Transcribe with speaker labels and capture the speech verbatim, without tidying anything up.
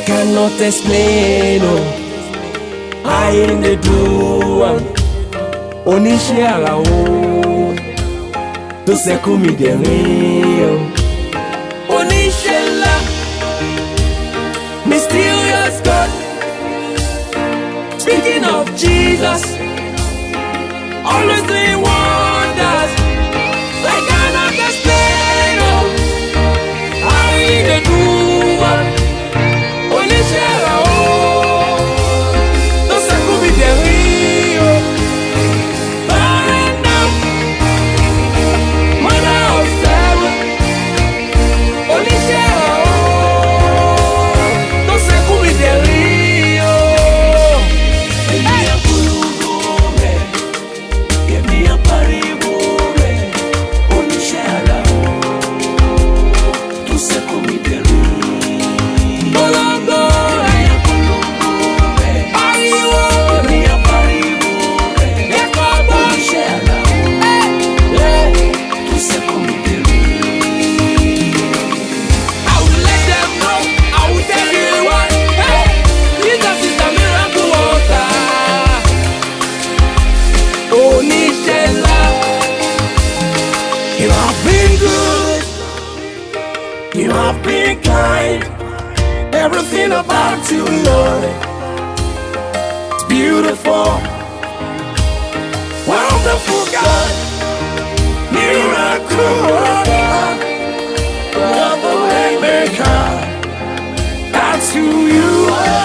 Speaker 1: cannot explain, oh, I in the do am. Oníṣẹ́ àrà o, tó ṣẹ́kù mi dẹ̀rín o. Oníṣẹ́ ńlá, mysterious God. Speaking of Jesus, always doing wonders. I cannot explain, oh, how he dey do am. Oníṣẹ́ àrà o, tó ṣẹ́kù mi dẹ̀rín o. Barren now, mother of seven. Oníṣẹ́ àrà o, tó ṣẹ́kù mi dẹ̀rín o.
Speaker 2: Èmi àpolongo rẹ̀, èmi àpariwo rẹ̀, oníṣẹ́ àrà o, tó ṣẹ́kù mi dẹ̀rín.
Speaker 1: Polongo
Speaker 2: Èmi àpolongo rẹ̀,
Speaker 1: ariwo
Speaker 2: èmi àpariwo rẹ̀,
Speaker 1: ẹ̀kọ́ bọ́.
Speaker 2: oníṣẹ́ àrà o, tó ṣẹ́kù mi dẹ̀rín.
Speaker 1: I will let them know, I will tell you why. Hey, Jesus is the miracle worker. Oníṣẹ́ ńlá, you have been good, you have been kind. Everything about you, Lord, it's beautiful, wonderful God, miracle worker, you're the way maker. That's who you are.